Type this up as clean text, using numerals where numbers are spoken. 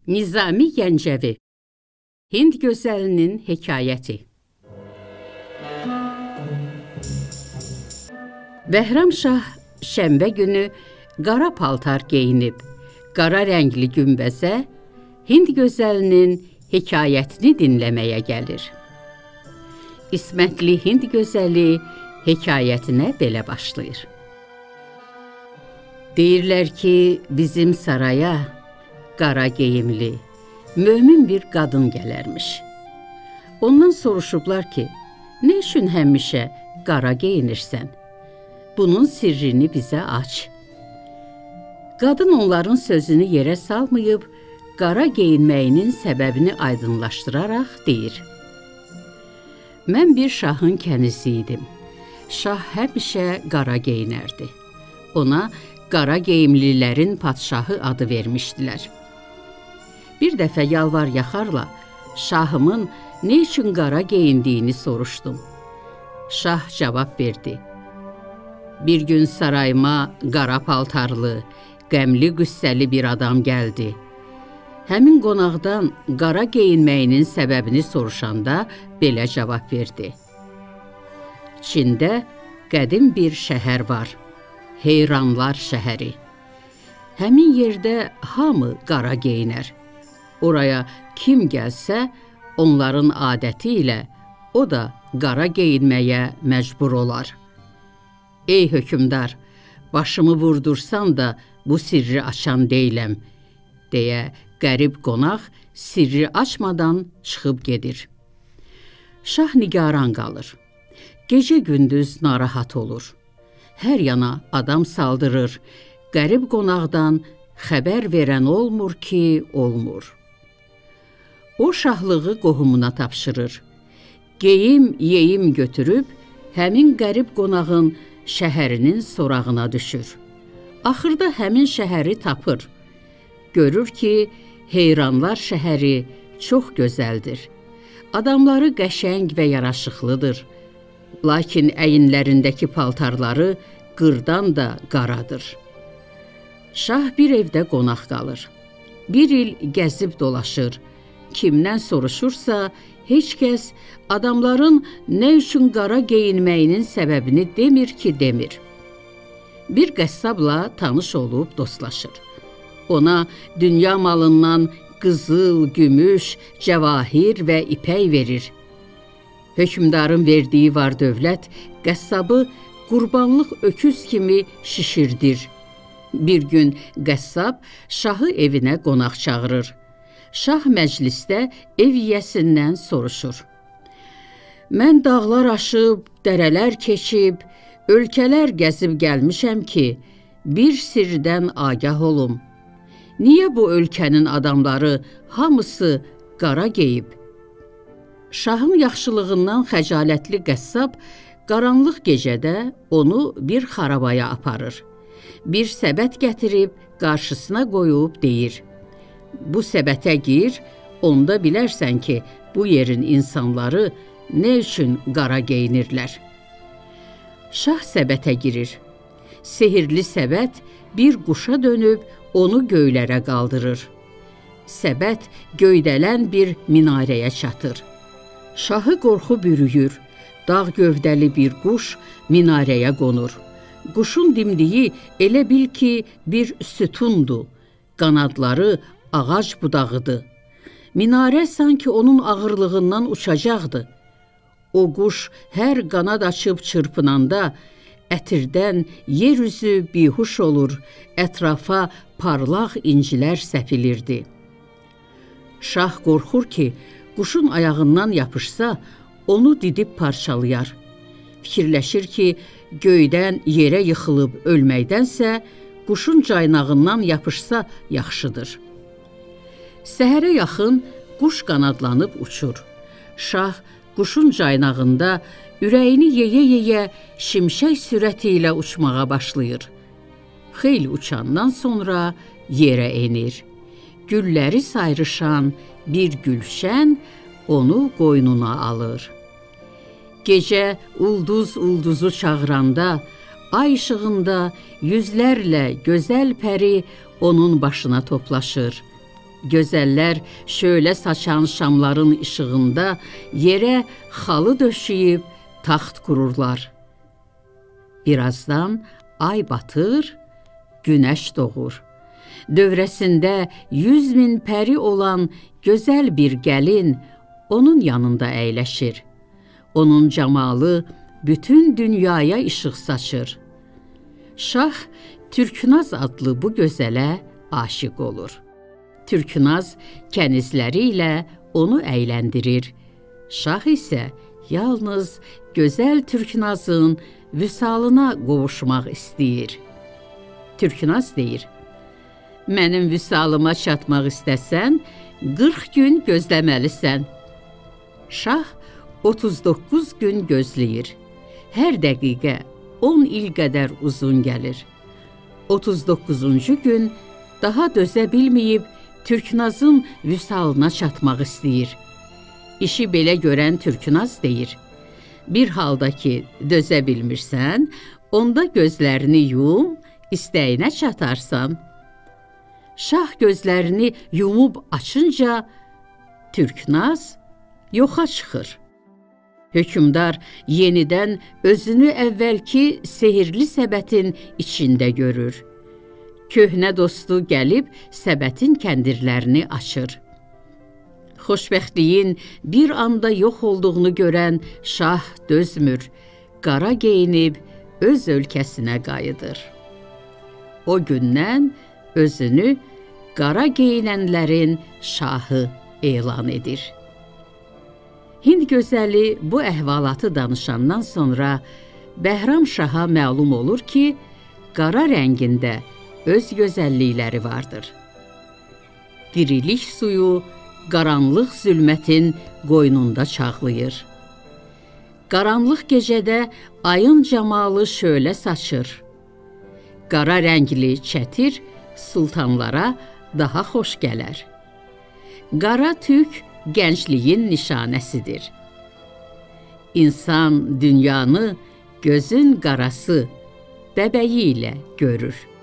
Nizami Gəncəvi Hind gözəlinin hekayəti. Bəhram Şah şənbə günü qara paltar geyinib, qara rəngli günbəzə Hind gözəlinin hekayətini dinləməyə gəlir. İsmətli Hind gözəli hekayətinə belə başlayır. Deyirlər ki, bizim saraya qara geyimli, mömin bir qadın gələrmiş. Ondan soruşublar ki, nə üçün həmişə qara geyinirsən? Bunun sirrini bizə aç. Qadın onların sözünü yerə salmayıb, qara geyinməyinin səbəbini aydınlaşdıraraq deyir. Mən bir şahın kənizi idim. Şah həmişə qara geyinərdi. Ona qara geyimlilərin padşahı adı vermişdilər. Bir dəfə yalvar-yaxarla şahımın nə üçün qara geyindiyini soruşdum. Şah cavab verdi. Bir gün sarayıma qara paltarlı, qəmli qüssəli bir adam gəldi. Həmin qonaqdan qara geyinməyinin səbəbini soruşanda belə cavab verdi. Çində qədim bir şəhər var, Heyranlar şəhəri. Həmin yerdə hamı qara geyinər. Oraya kim gəlsə, onların adəti ilə o da qara geyinməyə məcbur olar. Ey hökümdar, başımı vurdursan da bu sirri açan deyiləm, deyə qərib qonaq sirri açmadan çıxıb gedir. Şah nigaran qalır. Gecə-gündüz narahat olur. Hər yana adam saldırır. Qərib qonaqdan xəbər verən olmur ki, olmur. O şahlığı qohumuna tapşırır. Geyim-yeyim götürüb, həmin qərib qonağın şəhərinin sorağına düşür. Axırda həmin şəhəri tapır. Görür ki, Heyranlar şəhəri çox gözəldir. Adamları qəşəng və yaraşıqlıdır. Lakin əyinlərindəki paltarları qırdan da qaradır. Şah bir evdə qonaq qalır. Bir il gəzib dolaşır. Kimdən soruşursa, heç kəs adamların nə üçün qara geyinməyinin səbəbini demir ki, demir. Bir qəssabla tanış olub dostlaşır. Ona dünya malından qızıl, gümüş, cəvahir və ipək verir. Hökümdarın verdiyi var-dövlət qəssabı qurbanlıq öküz kimi şişirdir. Bir gün qəssab şahı evinə qonaq çağırır. Şah məclisdə ev yiyəsindən soruşur. Mən dağlar aşıb, dərələr keçib, ölkələr gəzib gəlmişəm ki, bir sirdən agah olum. Niyə bu ölkənin adamları hamısı qara geyib? Şahın yaxşılığından xəcalətli qəssab qaranlıq gecədə onu bir xarabaya aparır. Bir səbət gətirib qarşısına qoyub deyir. Bu səbətə gir, onda bilərsən ki, bu yerin insanları nə üçün qara geyinirlər. Şah səbətə girir. Sehirli səbət bir quşa dönüb onu göylərə qaldırır. Səbət göydələn bir minarəyə çatır. Şahı qorxu bürüyür. Dağ gövdəli bir quş minarəyə qonur. Quşun dimdiyi elə bil ki, bir sütundur. Qanadları ağac budağıdır. Minarə sanki onun ağırlığından uçacaqdı. O quş hər qanad açıb çırpınanda ətirdən yer üzü bihuş olur, ətrafa parlaq incilər səpilirdi. Şah qorxur ki, quşun ayağından yapışsa, onu didib parçalayar. Fikirləşir ki, göydən yerə yıxılıb ölməkdənsə, quşun caynağından yapışsa yaxşıdır. Səhərə yaxın quş qanadlanıb uçur. Şah quşun caynağında ürəyini yeyə-yeyə şimşək sürəti ilə uçmağa başlayır. Xeyli uçandan sonra yerə enir. Gülləri sayrışan bir gülşən onu qoynuna alır. Gecə ulduzu çağıranda, ay işığında yüzlərlə gözəl pəri onun başına toplaşır. Gözəllər şölə saçan şamların işığında yerə xalı döşəyib taxt qururlar. Birazdan ay batır, günəş doğur. Dövrəsində 100.000 pəri olan gözəl bir gəlin onun yanında əyləşir. Onun camalı bütün dünyaya işıq saçır. Şah Türknaz adlı bu gözələ aşiq olur. Türknaz kənizləri ilə onu əyləndirir. Şah isə yalnız gözəl Türknazın vüsalına qovuşmaq istəyir. Türknaz deyir: "Mənim vüsalıma çatmaq istəsən, 40 gün gözləməlisən." Şah 39 gün gözləyir. Hər dəqiqə 10 il qədər uzun gəlir. 39-cu gün daha dözə bilməyib Türknazın vüsalına çatmaq istəyir. İşi belə görən Türknaz deyir: "Bir halda ki, dözə bilmirsən, onda gözlərini yum, istəyinə çatarsan." Şah gözlərini yumub açınca Türknaz yoxa çıxır. Hökmdar yenidən özünü əvvəlki sehirli səbətin içində görür. Köhnə dostu gəlib səbətin kəndirlərini açır. Xoşbəxtliyin bir anda yox olduğunu görən şah dözmür, qara geyinib öz ölkəsinə qayıdır. O gündən özünü qara geyinənlərin şahı elan edir. Hind gözəli bu əhvalatı danışandan sonra Bəhram Şaha məlum olur ki, qara rəngində öz gözəllikləri vardır. Dirilik suyu qaranlıq zülmətin qoynunda çağlayır. Qaranlıq gecədə ayın camalı şölə saçır. Qara rəngli çətir sultanlara daha xoş gələr. Qara tük gəncliyin nişanəsidir. İnsan dünyanı gözün qarası, bəbəyi ilə görür.